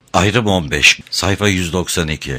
Ayrım 15, sayfa 192.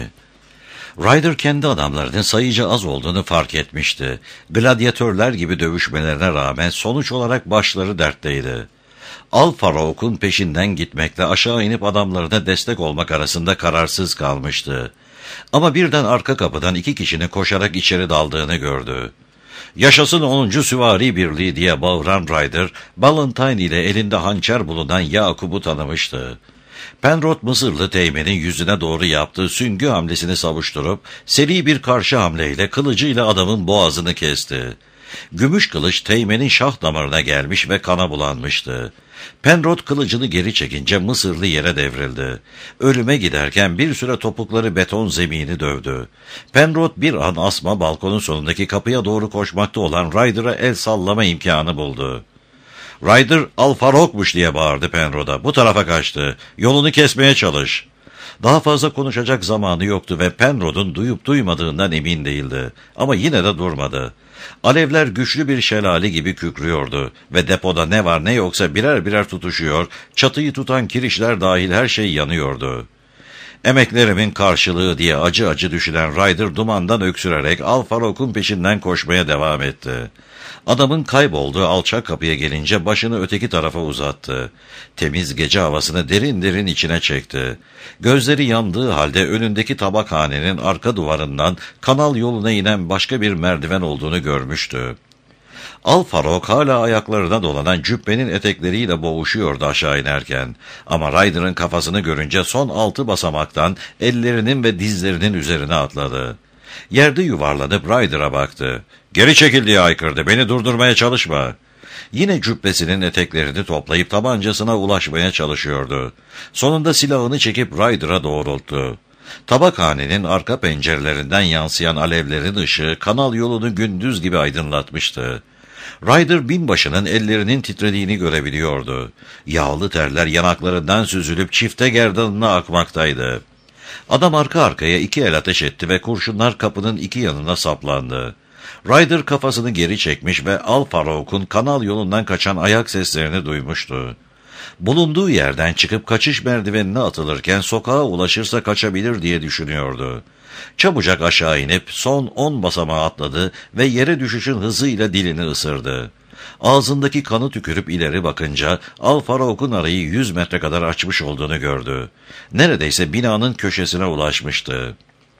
Ryder kendi adamlarının sayıca az olduğunu fark etmişti. Gladyatörler gibi dövüşmelerine rağmen sonuç olarak başları dertteydi. Al-Farouk'un peşinden gitmekle aşağı inip adamlarına destek olmak arasında kararsız kalmıştı. Ama birden arka kapıdan 2 kişinin koşarak içeri daldığını gördü. "Yaşasın 10. Süvari Birliği!" diye bağıran Ryder, Ballantyne ile elinde hançer bulunan Yakup'u tanımıştı. Penrod Mısırlı Teğmen'in yüzüne doğru yaptığı süngü hamlesini savuşturup, seri bir karşı hamleyle kılıcıyla adamın boğazını kesti. Gümüş kılıç Teğmen'in şah damarına gelmiş ve kana bulanmıştı. Penrod kılıcını geri çekince Mısırlı yere devrildi. Ölüme giderken bir süre topukları beton zemini dövdü. Penrod bir an asma balkonun sonundaki kapıya doğru koşmakta olan Ryder'a el sallama imkanı buldu. "Ryder, Al-Farouk'muş!" diye bağırdı Penrod'a. "Bu tarafa kaçtı. Yolunu kesmeye çalış." Daha fazla konuşacak zamanı yoktu ve Penrod'un duyup duymadığından emin değildi. Ama yine de durmadı. Alevler güçlü bir şelale gibi kükrüyordu ve depoda ne var ne yoksa birer birer tutuşuyor, çatıyı tutan kirişler dahil her şey yanıyordu. "Emeklerimin karşılığı" diye acı acı düşünen Ryder dumandan öksürerek Al-Farouk'un peşinden koşmaya devam etti. Adamın kaybolduğu alçak kapıya gelince başını öteki tarafa uzattı. Temiz gece havasını derin derin içine çekti. Gözleri yandığı halde önündeki tabakhanenin arka duvarından kanal yoluna inen başka bir merdiven olduğunu görmüştü. Al-Farouk hala ayaklarına dolanan cübbenin etekleriyle boğuşuyordu aşağı inerken. Ama Ryder'ın kafasını görünce son 6 basamaktan ellerinin ve dizlerinin üzerine atladı. Yerde yuvarlanıp Ryder'a baktı. "Geri çekil!" diye haykırdı. "Beni durdurmaya çalışma." Yine cübbesinin eteklerini toplayıp tabancasına ulaşmaya çalışıyordu. Sonunda silahını çekip Ryder'a doğrulttu. Tabakhanenin arka pencerelerinden yansıyan alevlerin ışığı kanal yolunu gündüz gibi aydınlatmıştı. Ryder binbaşının ellerinin titrediğini görebiliyordu. Yağlı terler yanaklarından süzülüp çifte gerdanına akmaktaydı. Adam arka arkaya 2 el ateş etti ve kurşunlar kapının 2 yanına saplandı. Ryder kafasını geri çekmiş ve Al-Farouk'un kanal yolundan kaçan ayak seslerini duymuştu. Bulunduğu yerden çıkıp kaçış merdivenine atılırken sokağa ulaşırsa kaçabilir diye düşünüyordu. Çabucak aşağı inip son 10 basamağı atladı ve yere düşüşün hızıyla dilini ısırdı. Ağzındaki kanı tükürüp ileri bakınca Al-Farouk'un arayı 100 metre kadar açmış olduğunu gördü. Neredeyse binanın köşesine ulaşmıştı.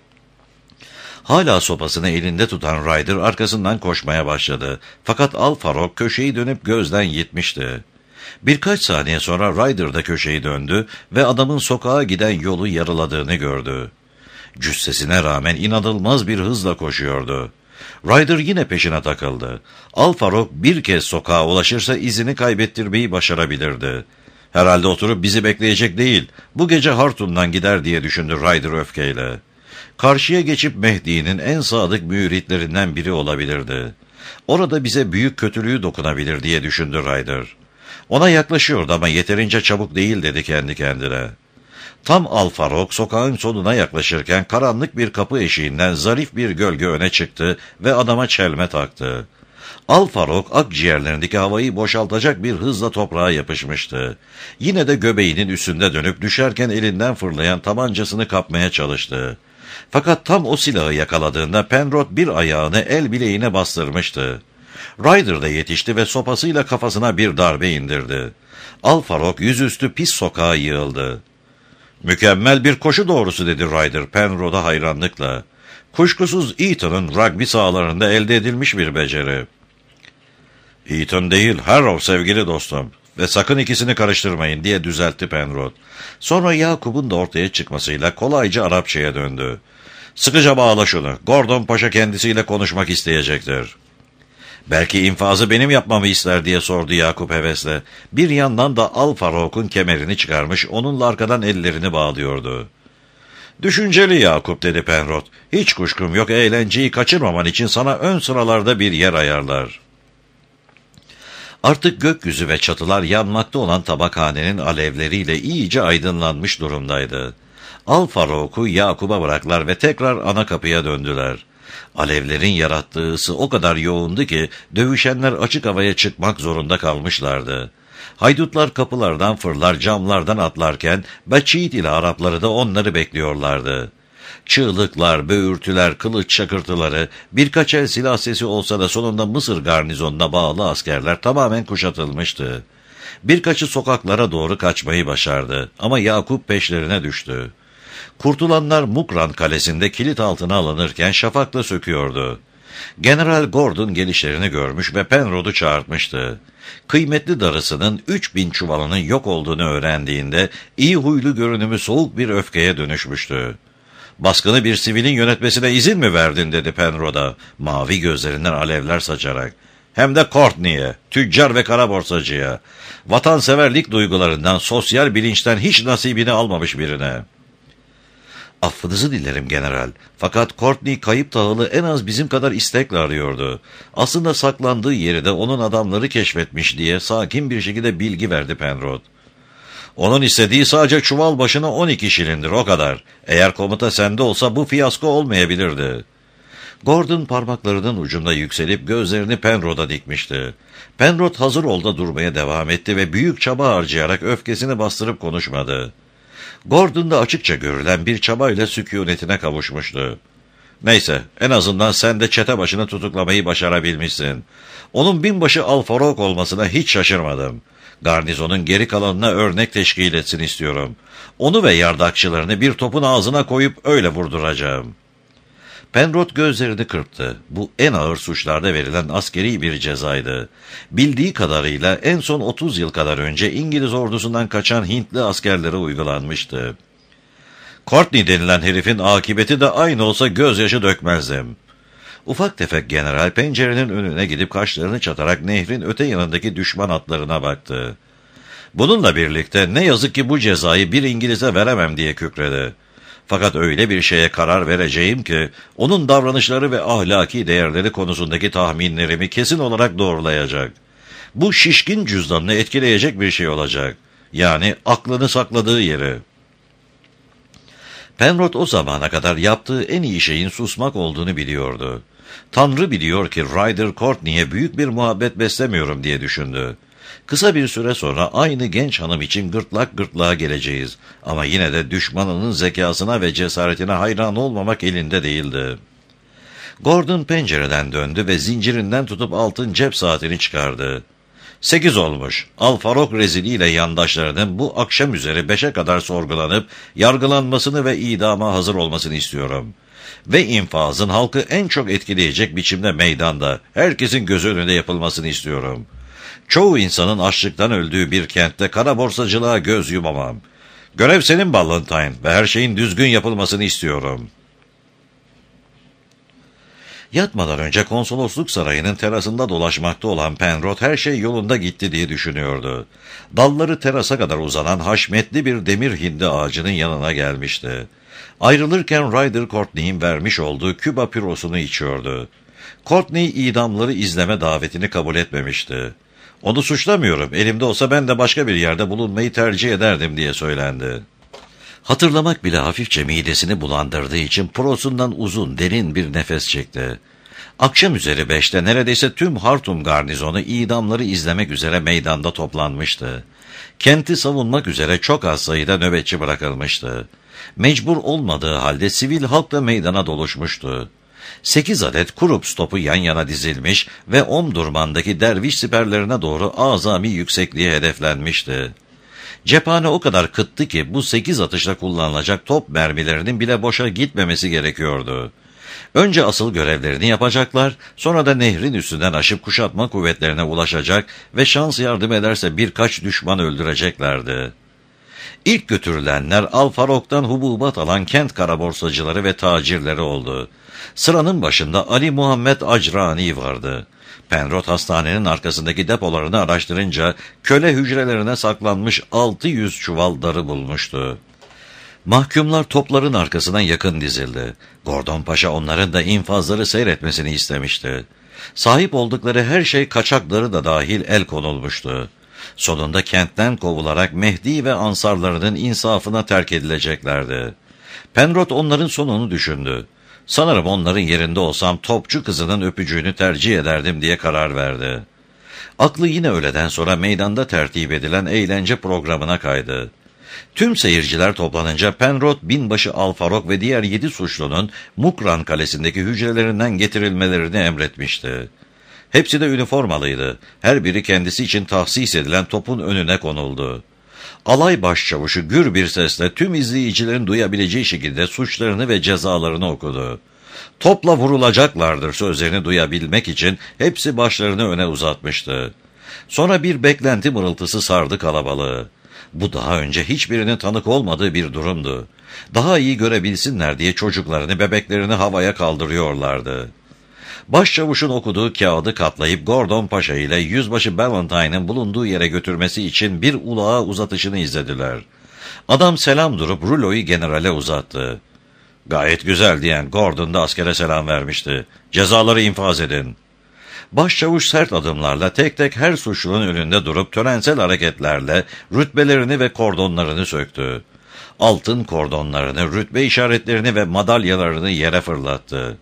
Hala sopasını elinde tutan Ryder arkasından koşmaya başladı. Fakat Al-Farouk köşeyi dönüp gözden gitmişti. Birkaç saniye sonra Ryder da köşeyi döndü ve adamın sokağa giden yolu yarıladığını gördü. Cüssesine rağmen inanılmaz bir hızla koşuyordu. Ryder yine peşine takıldı. Al-Farouk bir kez sokağa ulaşırsa izini kaybettirmeyi başarabilirdi. "Herhalde oturup bizi bekleyecek değil, bu gece Hartun'dan gider" diye düşündü Ryder öfkeyle. Karşıya geçip Mehdi'nin en sadık müritlerinden biri olabilirdi. Orada bize büyük kötülüğü dokunabilir diye düşündü Ryder. Ona yaklaşıyordu ama yeterince çabuk değil dedi kendi kendine. Tam Al-Farouk sokağın sonuna yaklaşırken karanlık bir kapı eşiğinden zarif bir gölge öne çıktı ve adama çelme taktı. Al-Farouk akciğerlerindeki havayı boşaltacak bir hızla toprağa yapışmıştı. Yine de göbeğinin üstünde dönüp düşerken elinden fırlayan tabancasını kapmaya çalıştı. Fakat tam o silahı yakaladığında Penrod bir ayağını el bileğine bastırmıştı. Ryder da yetişti ve sopasıyla kafasına bir darbe indirdi. Al-Farouk yüzüstü pis sokağa yığıldı. "Mükemmel bir koşu doğrusu" dedi Ryder Penrod'a hayranlıkla. "Kuşkusuz Eton'un rugby sahalarında elde edilmiş bir beceri." "Eton değil, Harrow sevgili dostum. Ve sakın ikisini karıştırmayın" diye düzeltti Penrod. Sonra Yakup'un da ortaya çıkmasıyla kolayca Arapçaya döndü. "Sıkıca bağla şunu. Gordon Paşa kendisiyle konuşmak isteyecektir." "Belki infazı benim yapmamı ister" diye sordu Yakup hevesle. Bir yandan da Al-Farouk'un kemerini çıkarmış, onunla arkadan ellerini bağlıyordu. "Düşünceli Yakup" dedi Penrod. "Hiç kuşkum yok, eğlenceyi kaçırmaman için sana ön sıralarda bir yer ayarlar." Artık gökyüzü ve çatılar yanmakta olan tabakhanenin alevleriyle iyice aydınlanmış durumdaydı. Al-Farouk'u Yakup'a bıraktılar ve tekrar ana kapıya döndüler. Alevlerin yarattığı ısı o kadar yoğundu ki dövüşenler açık havaya çıkmak zorunda kalmışlardı. Haydutlar kapılardan fırlar, camlardan atlarken Beçit ile Arapları da onları bekliyorlardı. Çığlıklar, böğürtüler, kılıç şakırtıları, birkaç el silah sesi olsa da sonunda Mısır garnizonuna bağlı askerler tamamen kuşatılmıştı. Birkaçı sokaklara doğru kaçmayı başardı ama Yakup peşlerine düştü. Kurtulanlar Mukran kalesinde kilit altına alınırken şafakla söküyordu. General Gordon gelişlerini görmüş ve Penrod'u çağırtmıştı. Kıymetli darısının 3000 çuvalının yok olduğunu öğrendiğinde iyi huylu görünümü soğuk bir öfkeye dönüşmüştü. "Baskını bir sivilin yönetmesine izin mi verdin?" dedi Penrod'a, mavi gözlerinden alevler saçarak. "Hem de Courtney'e, tüccar ve kara borsacıya. Vatanseverlik duygularından, sosyal bilinçten hiç nasibini almamış birine." "Affınızı dilerim general. Fakat Courtney kayıp tahılı en az bizim kadar istekle arıyordu. Aslında saklandığı yeri de onun adamları keşfetmiş diye sakin bir şekilde bilgi verdi Penrod. "Onun istediği sadece çuval başına 12 şilindir, o kadar. Eğer komuta sende olsa bu fiyasko olmayabilirdi." Gordon parmaklarının ucunda yükselip gözlerini Penrod'a dikmişti. Penrod hazır ol da durmaya devam etti ve büyük çaba harcayarak öfkesini bastırıp konuşmadı. Gordon'da açıkça görülen bir çabayla sükunetine kavuşmuştu. "Neyse, en azından sen de çete başını tutuklamayı başarabilmişsin. Onun binbaşı Alfarok olmasına hiç şaşırmadım. Garnizonun geri kalanına örnek teşkil etsin istiyorum. Onu ve yardakçılarını bir topun ağzına koyup öyle vurduracağım." Penrod gözlerini kırptı. Bu en ağır suçlarda verilen askeri bir cezaydı. Bildiği kadarıyla en son 30 yıl kadar önce İngiliz ordusundan kaçan Hintli askerlere uygulanmıştı. "Courtney denilen herifin akıbeti de aynı olsa gözyaşı dökmezdim." Ufak tefek general pencerenin önüne gidip kaşlarını çatarak nehrin öte yanındaki düşman atlarına baktı. "Bununla birlikte ne yazık ki bu cezayı bir İngiliz'e veremem," diye kükredi. "Fakat öyle bir şeye karar vereceğim ki onun davranışları ve ahlaki değerleri konusundaki tahminlerimi kesin olarak doğrulayacak. Bu şişkin cüzdanını etkileyecek bir şey olacak. Yani aklını sakladığı yeri." Penrod o zamana kadar yaptığı en iyi şeyin susmak olduğunu biliyordu. Tanrı biliyor ki Ryder Courtney'e büyük bir muhabbet beslemiyorum diye düşündü. Kısa bir süre sonra aynı genç hanım için gırtlak gırtlağa geleceğiz. Ama yine de düşmanının zekasına ve cesaretine hayran olmamak elinde değildi. Gordon pencereden döndü ve zincirinden tutup altın cep saatini çıkardı. 8 olmuş. Alfarok reziliyle yandaşlarının bu akşam üzeri 5'e kadar sorgulanıp yargılanmasını ve idama hazır olmasını istiyorum. Ve infazın halkı en çok etkileyecek biçimde meydanda, herkesin gözü önünde yapılmasını istiyorum. Çoğu insanın açlıktan öldüğü bir kentte kara borsacılığa göz yumamam. Görev senin Ballantyne ve her şeyin düzgün yapılmasını istiyorum." Yatmadan önce konsolosluk sarayının terasında dolaşmakta olan Penrod her şey yolunda gitti diye düşünüyordu. Dalları terasa kadar uzanan haşmetli bir demir hindi ağacının yanına gelmişti. Ayrılırken Ryder Courtney'in vermiş olduğu Küba pürosunu içiyordu. Courtney idamları izleme davetini kabul etmemişti. "Onu suçlamıyorum, elimde olsa ben de başka bir yerde bulunmayı tercih ederdim," diye söylendi. Hatırlamak bile hafifçe midesini bulandırdığı için prosundan uzun, derin bir nefes çekti. Akşam üzeri 5'te neredeyse tüm Hartum garnizonu idamları izlemek üzere meydanda toplanmıştı. Kenti savunmak üzere çok az sayıda nöbetçi bırakılmıştı. Mecbur olmadığı halde sivil halk da meydana doluşmuştu. 8 adet Krups topu yan yana dizilmiş ve Omdurman'daki derviş siperlerine doğru azami yüksekliğe hedeflenmişti. Cephane o kadar kıttı ki bu 8 atışla kullanılacak top mermilerinin bile boşa gitmemesi gerekiyordu. Önce asıl görevlerini yapacaklar, sonra da nehrin üstünden aşıp kuşatma kuvvetlerine ulaşacak ve şans yardım ederse birkaç düşman öldüreceklerdi. İlk götürülenler Alfarok'tan hububat alan kent karaborsacıları ve tacirleri oldu. Sıranın başında Ali Muhammed Acrani vardı. Penrod hastanenin arkasındaki depolarını araştırınca köle hücrelerine saklanmış 600 çuval darı bulmuştu. Mahkumlar topların arkasına yakın dizildi. Gordon Paşa onların da infazları seyretmesini istemişti. Sahip oldukları her şey kaçakları da dahil el konulmuştu. Sonunda kentten kovularak Mehdi ve ansarlarının insafına terk edileceklerdi. Penrod onların sonunu düşündü. "Sanırım onların yerinde olsam topçu kızının öpücüğünü tercih ederdim," diye karar verdi. Aklı yine öğleden sonra meydanda tertip edilen eğlence programına kaydı. Tüm seyirciler toplanınca Penrod, binbaşı Alfarok ve diğer 7 suçlunun Mukran Kalesi'ndeki hücrelerinden getirilmelerini emretmişti. Hepsi de üniformalıydı. Her biri kendisi için tahsis edilen topun önüne konuldu. Alay başçavuşu gür bir sesle tüm izleyicilerin duyabileceği şekilde suçlarını ve cezalarını okudu. Topla vurulacaklardır sözlerini duyabilmek için hepsi başlarını öne uzatmıştı. Sonra bir beklenti mırıltısı sardı kalabalığı. Bu daha önce hiçbirinin tanık olmadığı bir durumdu. Daha iyi görebilsinler diye çocuklarını, bebeklerini havaya kaldırıyorlardı. Başçavuşun okuduğu kağıdı katlayıp Gordon Paşa ile Yüzbaşı Ballantyne'ın bulunduğu yere götürmesi için bir ulağa uzatışını izlediler. Adam selam durup ruloyu generale uzattı. "Gayet güzel" diyen Gordon da askere selam vermişti. "Cezaları infaz edin." Başçavuş sert adımlarla tek tek her suçlunun önünde durup törensel hareketlerle rütbelerini ve kordonlarını söktü. Altın kordonlarını, rütbe işaretlerini ve madalyalarını yere fırlattı.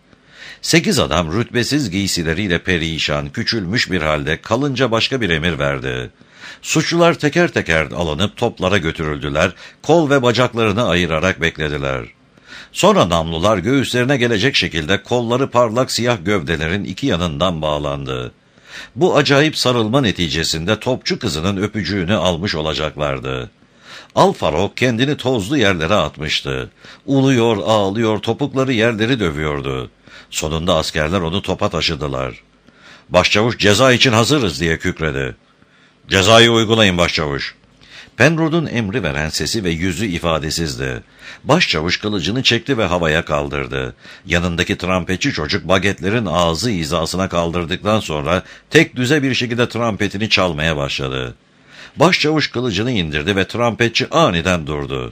8 adam rütbesiz giysileriyle perişan, küçülmüş bir halde kalınca başka bir emir verdi. Suçlular teker teker alınıp toplara götürüldüler, kol ve bacaklarını ayırarak beklediler. Sonra namlular göğüslerine gelecek şekilde kolları parlak siyah gövdelerin iki yanından bağlandı. Bu acayip sarılma neticesinde topçu kızının öpücüğünü almış olacaklardı. Alfarok kendini tozlu yerlere atmıştı. Uluyor, ağlıyor, topukları yerleri dövüyordu. Sonunda askerler onu topa taşıdılar. "Başçavuş, ceza için hazırız" diye kükredi. "Cezayı uygulayın başçavuş." Penrod'un emri veren sesi ve yüzü ifadesizdi. Başçavuş kılıcını çekti ve havaya kaldırdı. Yanındaki trampetçi çocuk bagetlerin ağzı hizasına kaldırdıktan sonra tek düze bir şekilde trampetini çalmaya başladı. Başçavuş kılıcını indirdi ve trampetçi aniden durdu.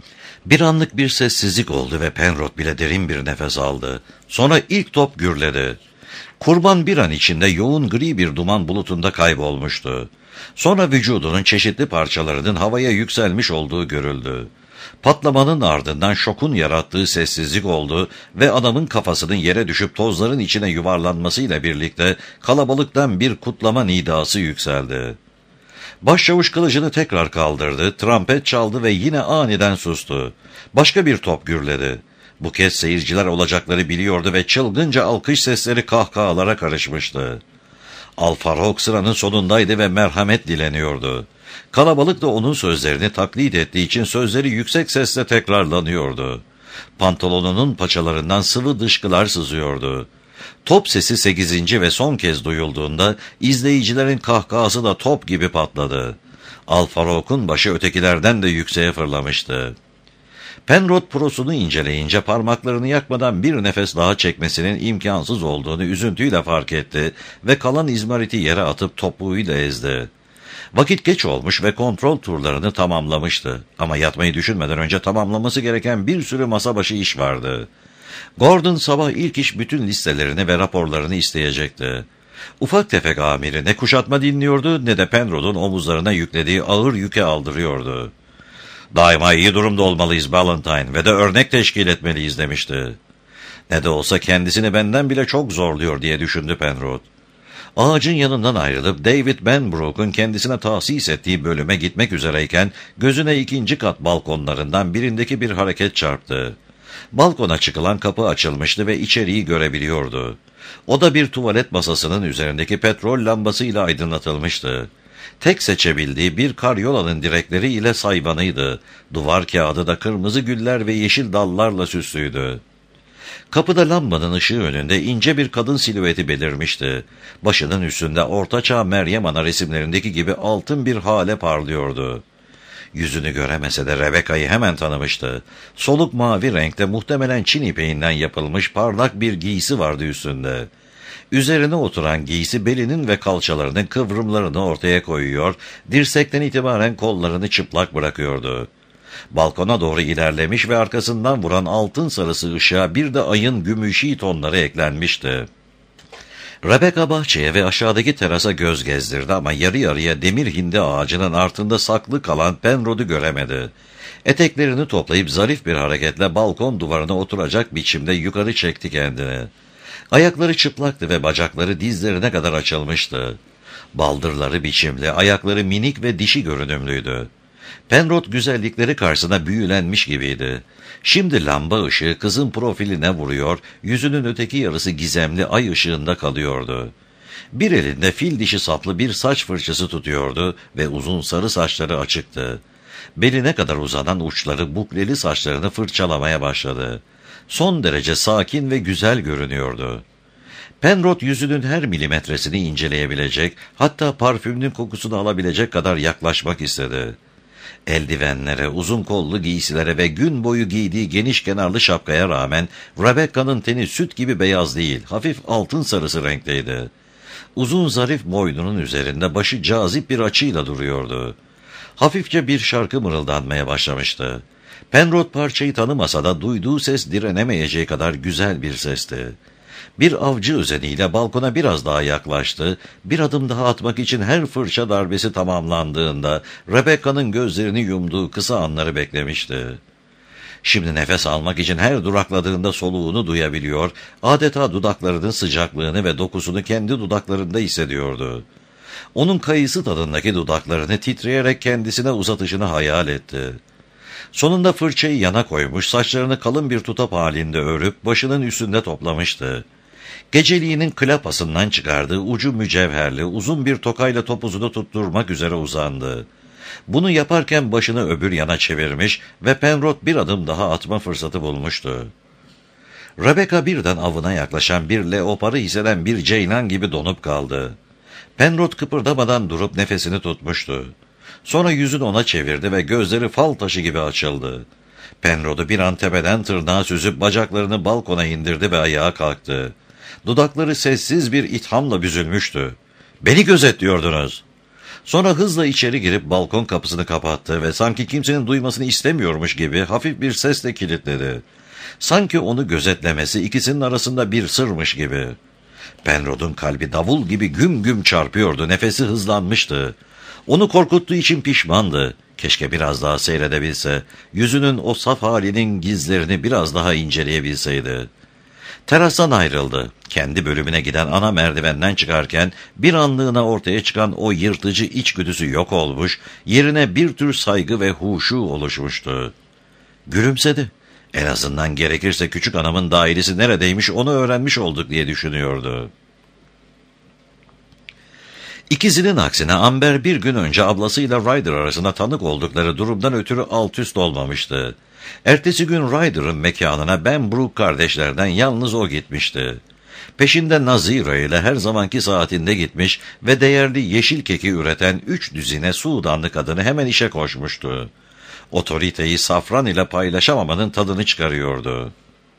Bir anlık bir sessizlik oldu ve Penrod bile derin bir nefes aldı. Sonra ilk top gürledi. Kurban bir an içinde yoğun gri bir duman bulutunda kaybolmuştu. Sonra vücudunun çeşitli parçalarının havaya yükselmiş olduğu görüldü. Patlamanın ardından şokun yarattığı sessizlik oldu ve adamın kafasının yere düşüp tozların içine yuvarlanmasıyla birlikte kalabalıktan bir kutlama nidası yükseldi. Başçavuş kılıcını tekrar kaldırdı, trompet çaldı ve yine aniden sustu. Başka bir top gürledi. Bu kez seyirciler olacakları biliyordu ve çılgınca alkış sesleri kahkahalara karışmıştı. Alfarok sıranın sonundaydı ve merhamet dileniyordu. Kalabalık da onun sözlerini taklit ettiği için sözleri yüksek sesle tekrarlanıyordu. Pantolonunun paçalarından sıvı dışkılar sızıyordu. Top sesi 8. ve son kez duyulduğunda izleyicilerin kahkahası da top gibi patladı. Alfarok'un başı ötekilerden de yükseğe fırlamıştı. Penrod prosunu inceleyince parmaklarını yakmadan bir nefes daha çekmesinin imkansız olduğunu üzüntüyle fark etti ve kalan izmariti yere atıp topuğuyla ezdi. Vakit geç olmuş ve kontrol turlarını tamamlamıştı. Ama yatmayı düşünmeden önce tamamlaması gereken bir sürü masa başı iş vardı. Gordon sabah ilk iş bütün listelerini ve raporlarını isteyecekti. Ufak tefek amiri ne kuşatma dinliyordu ne de Penrod'un omuzlarına yüklediği ağır yüke aldırıyordu. "Daima iyi durumda olmalıyız Ballantyne ve de örnek teşkil etmeliyiz" demişti. Ne de olsa kendisini benden bile çok zorluyor diye düşündü Penrod. Ağacın yanından ayrılıp David Benbrook'un kendisine tahsis ettiği bölüme gitmek üzereyken gözüne 2. kat balkonlarından birindeki bir hareket çarptı. Balkona çıkılan kapı açılmıştı ve içeriği görebiliyordu. Oda bir tuvalet masasının üzerindeki petrol lambasıyla aydınlatılmıştı. Tek seçebildiği bir karyolanın direkleri ile sayvanıydı. Duvar kağıdı da kırmızı güller ve yeşil dallarla süslüydü. Kapıda lambanın ışığı önünde ince bir kadın silüeti belirmişti. Başının üstünde Ortaçağ Meryem Ana resimlerindeki gibi altın bir hale parlıyordu. Yüzünü göremese de Rebecca'yı hemen tanımıştı. Soluk mavi renkte muhtemelen Çin ipeğinden yapılmış parlak bir giysi vardı üstünde. Üzerine oturan giysi belinin ve kalçalarının kıvrımlarını ortaya koyuyor, dirsekten itibaren kollarını çıplak bırakıyordu. Balkona doğru ilerlemiş ve arkasından vuran altın sarısı ışığa bir de ayın gümüşi tonları eklenmişti. Rebecca bahçeye ve aşağıdaki terasa göz gezdirdi ama yarı yarıya demir hindi ağacının altında saklı kalan Penrod'u göremedi. Eteklerini toplayıp zarif bir hareketle balkon duvarına oturacak biçimde yukarı çekti kendini. Ayakları çıplaktı ve bacakları dizlerine kadar açılmıştı. Baldırları biçimli, ayakları minik ve dişi görünümlüydü. Penrod güzellikleri karşısında büyülenmiş gibiydi. Şimdi lamba ışığı kızın profiline vuruyor, yüzünün öteki yarısı gizemli ay ışığında kalıyordu. Bir elinde fil dişi saplı bir saç fırçası tutuyordu ve uzun sarı saçları açıktı. Beline kadar uzanan uçları bukleli saçlarını fırçalamaya başladı. Son derece sakin ve güzel görünüyordu. Penrod yüzünün her milimetresini inceleyebilecek, hatta parfümünün kokusunu alabilecek kadar yaklaşmak istedi. Eldivenlere, uzun kollu giysilere ve gün boyu giydiği geniş kenarlı şapkaya rağmen Rebecca'nın teni süt gibi beyaz değil, hafif altın sarısı renkteydi. Uzun zarif boynunun üzerinde başı cazip bir açıyla duruyordu. Hafifçe bir şarkı mırıldanmaya başlamıştı. Penrod parçayı tanımasa da duyduğu ses direnemeyeceği kadar güzel bir sesti. Bir avcı özeniyle balkona biraz daha yaklaştı. Bir adım daha atmak için her fırça darbesi tamamlandığında Rebecca'nın gözlerini yumduğu kısa anları beklemişti. Şimdi nefes almak için her durakladığında soluğunu duyabiliyor, adeta dudaklarının sıcaklığını ve dokusunu kendi dudaklarında hissediyordu. Onun kayısı tadındaki dudaklarını titreyerek kendisine uzatışını hayal etti. Sonunda fırçayı yana koymuş, saçlarını kalın bir tutap halinde örüp başının üstünde toplamıştı. Geceliğinin klapasından çıkardığı ucu mücevherli uzun bir tokayla topuzunu tutturmak üzere uzandı. Bunu yaparken başını öbür yana çevirmiş ve Penrod bir adım daha atma fırsatı bulmuştu. Rebecca birden avına yaklaşan bir leoparı hisseden bir ceylan gibi donup kaldı. Penrod kıpırdamadan durup nefesini tutmuştu. Sonra yüzünü ona çevirdi ve gözleri fal taşı gibi açıldı. Penrod'u bir an tepeden tırnağa süzüp bacaklarını balkona indirdi ve ayağa kalktı. Dudakları sessiz bir ithamla büzülmüştü. "Beni gözetliyordunuz." Sonra hızla içeri girip balkon kapısını kapattı ve sanki kimsenin duymasını istemiyormuş gibi hafif bir sesle kilitledi. Sanki onu gözetlemesi ikisinin arasında bir sırmış gibi. Penrod'un kalbi davul gibi güm güm çarpıyordu, nefesi hızlanmıştı. Onu korkuttuğu için pişmandı. Keşke biraz daha seyredebilse, yüzünün o saf halinin gizlerini biraz daha inceleyebilseydi. Terastan ayrıldı. Kendi bölümüne giden ana merdivenden çıkarken bir anlığına ortaya çıkan o yırtıcı içgüdüsü yok olmuş, yerine bir tür saygı ve huşu oluşmuştu. Gülümsedi. En azından gerekirse küçük hanımın dairesi neredeymiş onu öğrenmiş olduk diye düşünüyordu. İkizinin aksine Amber bir gün önce ablasıyla Ryder arasında tanık oldukları durumdan ötürü altüst olmamıştı. Ertesi gün Ryder'ın mekanına Ben Brooke kardeşlerden yalnız o gitmişti. Peşinde Nazira ile her zamanki saatinde gitmiş ve değerli yeşil keki üreten 3 düzine Sudanlı kadını hemen işe koşmuştu. Otoriteyi safran ile paylaşamamanın tadını çıkarıyordu.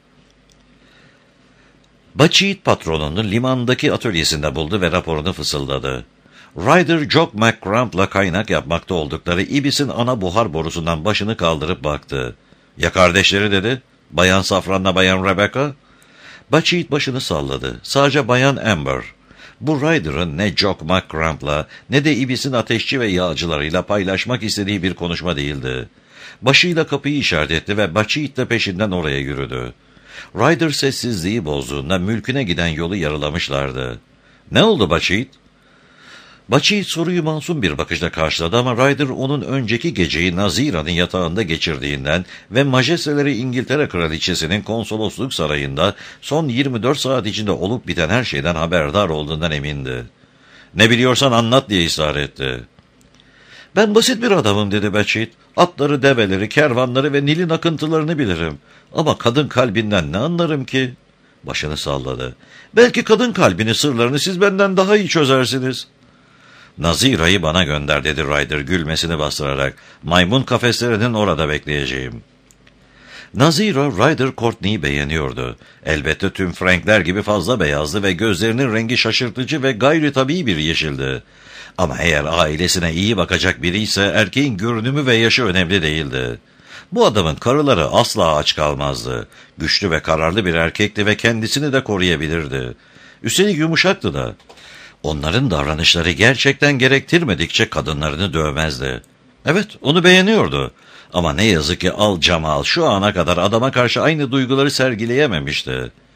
Baçiğit patronunu limandaki atölyesinde buldu ve raporunu fısıldadı. Ryder, Jock McCrump'la kaynak yapmakta oldukları Ibis'in ana buhar borusundan başını kaldırıp baktı. "Ya kardeşleri?" dedi. "Bayan Safran'la Bayan Rebecca?" Baçiğit başını salladı. "Sadece Bayan Amber." Bu Ryder'ın ne Jock McCrump'la ne de Ibis'in ateşçi ve yağcılarıyla paylaşmak istediği bir konuşma değildi. Başıyla kapıyı işaret etti ve Baçiğit de peşinden oraya yürüdü. Ryder sessizliği bozduğunda mülküne giden yolu yarılamışlardı. "Ne oldu Baçiğit?" Baçiğit soruyu masum bir bakışla karşıladı ama Ryder onun önceki geceyi Nazira'nın yatağında geçirdiğinden ve majesteleri İngiltere Kraliçesi'nin konsolosluk sarayında son 24 saat içinde olup biten her şeyden haberdar olduğundan emindi. "Ne biliyorsan anlat," diye ısrar etti. "Ben basit bir adamım," dedi Baçiğit. "Atları, develeri, kervanları ve Nil'in akıntılarını bilirim. Ama kadın kalbinden ne anlarım ki?" Başını salladı. "Belki kadın kalbinin sırlarını siz benden daha iyi çözersiniz." "Nazira'yı bana gönder," dedi Ryder gülmesini bastırarak. "Maymun kafeslerinin orada bekleyeceğim." Nazira, Ryder Courtney'i beğeniyordu. Elbette tüm Frankler gibi fazla beyazdı ve gözlerinin rengi şaşırtıcı ve gayri tabii bir yeşildi. Ama eğer ailesine iyi bakacak biri ise erkeğin görünümü ve yaşı önemli değildi. Bu adamın karıları asla aç kalmazdı. Güçlü ve kararlı bir erkekti ve kendisini de koruyabilirdi. Üstelik yumuşaktı da. Onların davranışları gerçekten gerektirmedikçe kadınlarını dövmezdi. Evet, onu beğeniyordu. Ama ne yazık ki Al Jamal şu ana kadar adama karşı aynı duyguları sergileyememişti.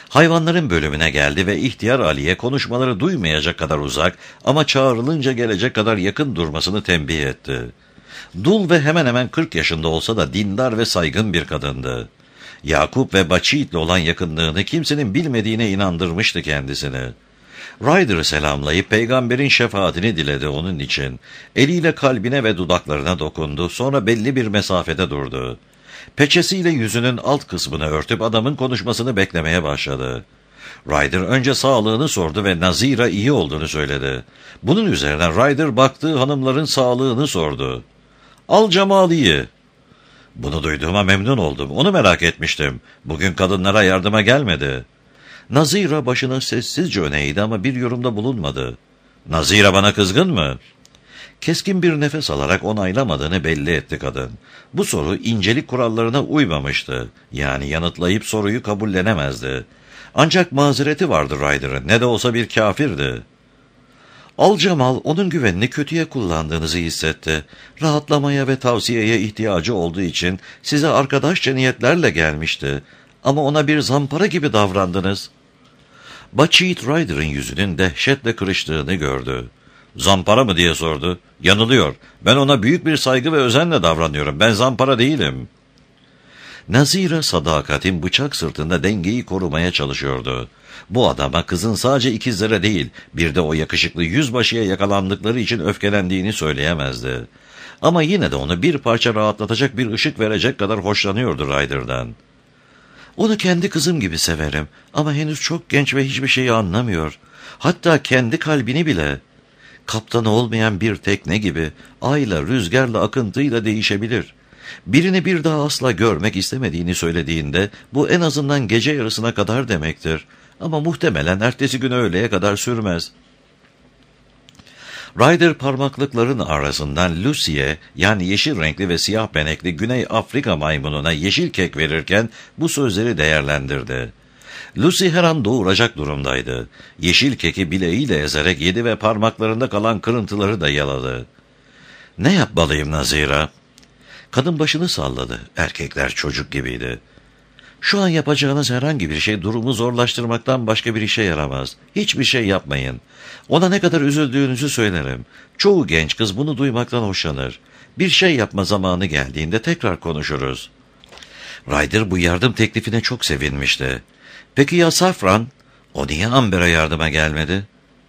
Hayvanların bölümüne geldi ve ihtiyar Ali'ye konuşmaları duymayacak kadar uzak ama çağrılınca gelecek kadar yakın durmasını tembih etti. Dul ve hemen hemen 40 yaşında olsa da dindar ve saygın bir kadındı. Yakup ve Baçiit'le olan yakınlığını kimsenin bilmediğine inandırmıştı kendisini. Ryder'ı selamlayıp peygamberin şefaatini diledi onun için. Eliyle kalbine ve dudaklarına dokundu, sonra belli bir mesafede durdu. Peçesiyle yüzünün alt kısmını örtüp adamın konuşmasını beklemeye başladı. Ryder önce sağlığını sordu ve Nazira iyi olduğunu söyledi. Bunun üzerine Ryder baktığı hanımların sağlığını sordu. "Al Cemali'yi." "Bunu duyduğuma memnun oldum. Onu merak etmiştim. Bugün kadınlara yardıma gelmedi." Nazira başını sessizce öne eğdi ama bir yorumda bulunmadı. "Nazira bana kızgın mı?" Keskin bir nefes alarak onaylamadığını belli etti kadın. Bu soru incelik kurallarına uymamıştı. Yani yanıtlayıp soruyu kabullenemezdi. Ancak mazereti vardı Ryder'ın. Ne de olsa bir kafirdi. Alcemal onun güvenini kötüye kullandığınızı hissetti. Rahatlamaya ve tavsiyeye ihtiyacı olduğu için size arkadaşça niyetlerle gelmişti. Ama ona bir zampara gibi davrandınız. Baçiit Ryder'ın yüzünün dehşetle kırıştığını gördü. "Zampara mı?" diye sordu. "Yanılıyor. Ben ona büyük bir saygı ve özenle davranıyorum. Ben zampara değilim." Nazira sadakatin bıçak sırtında dengeyi korumaya çalışıyordu. Bu adama kızın sadece ikizlere değil, bir de o yakışıklı yüzbaşıya yakalandıkları için öfkelendiğini söyleyemezdi. Ama yine de onu bir parça rahatlatacak bir ışık verecek kadar hoşlanıyordu Ryder'dan. "Onu kendi kızım gibi severim ama henüz çok genç ve hiçbir şeyi anlamıyor. Hatta kendi kalbini bile. Kaptanı olmayan bir tekne gibi ayla, rüzgarla, akıntıyla değişebilir. Birini bir daha asla görmek istemediğini söylediğinde bu en azından gece yarısına kadar demektir. Ama muhtemelen ertesi gün öğleye kadar sürmez." Ryder parmaklıkların arasından Lucy'ye, yani yeşil renkli ve siyah benekli Güney Afrika maymununa yeşil kek verirken bu sözleri değerlendirdi. Lucy her an doğuracak durumdaydı. Yeşil keki bileğiyle ezerek yedi ve parmaklarında kalan kırıntıları da yaladı. "Ne yapmalıyım Nazira?" Kadın başını salladı. Erkekler çocuk gibiydi. "Şu an yapacağınız herhangi bir şey durumu zorlaştırmaktan başka bir işe yaramaz. Hiçbir şey yapmayın. Ona ne kadar üzüldüğünüzü söylerim. Çoğu genç kız bunu duymaktan hoşlanır. Bir şey yapma zamanı geldiğinde tekrar konuşuruz." Ryder bu yardım teklifine çok sevinmişti. "Peki ya Safran? O niye Amber'e yardıma gelmedi?"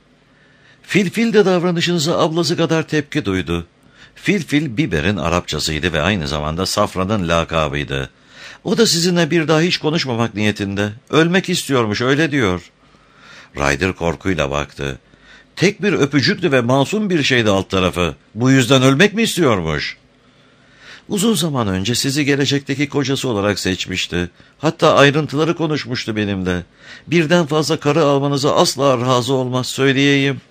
"Filfil de davranışınıza ablası kadar tepki duydu." Filfil Biber'in Arapçasıydı ve aynı zamanda Safran'ın lakabıydı. "O da sizinle bir daha hiç konuşmamak niyetinde. Ölmek istiyormuş, öyle diyor." Ryder korkuyla baktı. Tek bir öpücüktü ve masum bir şeydi alt tarafı. Bu yüzden ölmek mi istiyormuş? "Uzun zaman önce sizi gelecekteki kocası olarak seçmişti. Hatta ayrıntıları konuşmuştu benimle. Birden fazla karı almanıza asla razı olmaz, söyleyeyim."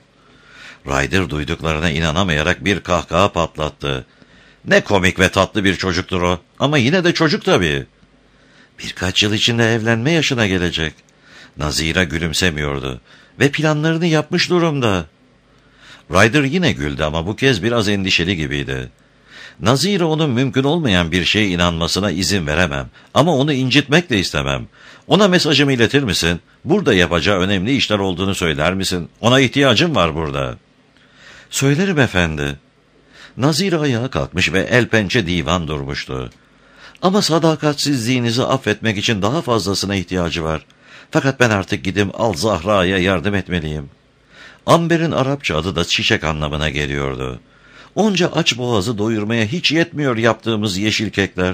Ryder duyduklarına inanamayarak bir kahkaha patlattı. "Ne komik ve tatlı bir çocuktur o. Ama yine de çocuk tabii." "Birkaç yıl içinde evlenme yaşına gelecek." Nazira gülümsemiyordu. "Ve planlarını yapmış durumda." Ryder yine güldü ama bu kez biraz endişeli gibiydi. "Nazira onun mümkün olmayan bir şeye inanmasına izin veremem. Ama onu incitmek de istemem. Ona mesajımı iletir misin? Burada yapacağı önemli işler olduğunu söyler misin? Ona ihtiyacım var burada." "Söylerim efendi." Nazira ayağa kalkmış ve el pençe divan durmuştu. "Ama sadakatsizliğinizi affetmek için daha fazlasına ihtiyacı var. Fakat ben artık gidip Al-Zahra'ya yardım etmeliyim." Amber'in Arapça adı da çiçek anlamına geliyordu. "Onca aç boğazı doyurmaya hiç yetmiyor yaptığımız yeşil kekler."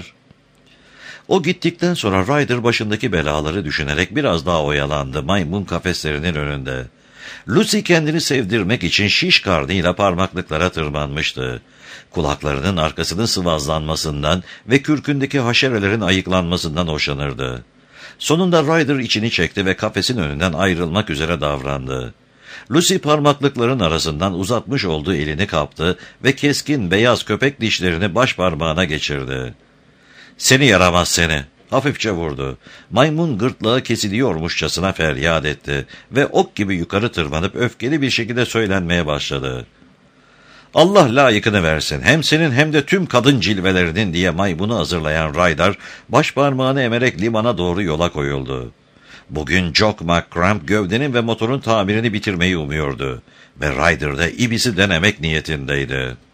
O gittikten sonra Ryder başındaki belaları düşünerek biraz daha oyalandı maymun kafeslerinin önünde. Lucy kendini sevdirmek için şiş karnıyla parmaklıklara tırmanmıştı. Kulaklarının arkasının sıvazlanmasından ve kürkündeki haşerelerin ayıklanmasından hoşlanırdı. Sonunda Ryder içini çekti ve kafesin önünden ayrılmak üzere davrandı. Lucy parmaklıkların arasından uzatmış olduğu elini kaptı ve keskin beyaz köpek dişlerini baş parmağına geçirdi. "Seni yaramaz seni!" Hafifçe vurdu. Maymun gırtlağı kesiliyormuşçasına feryat etti ve ok gibi yukarı tırmanıp öfkeli bir şekilde söylenmeye başladı. "Allah layıkını versin, hem senin hem de tüm kadın cilvelerinin," diye maymunu hazırlayan Ryder, baş parmağını emerek limana doğru yola koyuldu. Bugün Jock McCramp gövdenin ve motorun tamirini bitirmeyi umuyordu ve Ryder da Ibis'i denemek niyetindeydi.